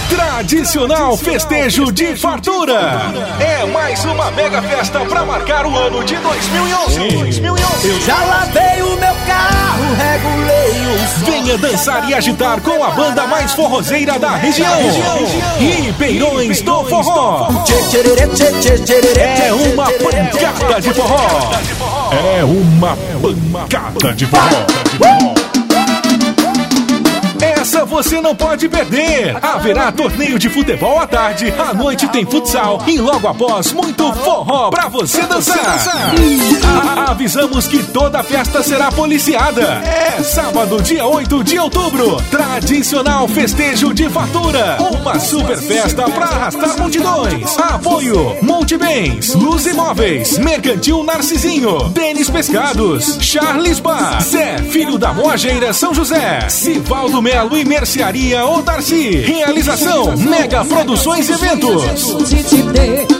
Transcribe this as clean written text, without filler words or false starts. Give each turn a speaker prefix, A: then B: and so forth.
A: Tradicional festejo de fartura. É mais uma mega festa para marcar o ano de 2011.
B: Eu já lavei o meu carro, regulei o som.
A: Venha dançar e agitar com a banda mais forrozeira da região. Ribeirões do Forró. É uma pancada de forró. É uma pancada de forró. Essa você não pode perder. Haverá torneio de futebol à tarde, à noite tem futsal e logo após muito forró pra você dançar. Avisamos que toda a festa será policiada. É sábado, dia 8 de outubro. Tradicional festejo de fartura. Uma super festa pra arrastar multidões. Apoio Multibens, Luz Imóveis, Mercantil Narcisinho, Denis Pescados, Charles Bar, Zé, Filho da Moageira São José, Sivaldo Melo e Mercearia Odarci. Realização Mega Produções e Eventos.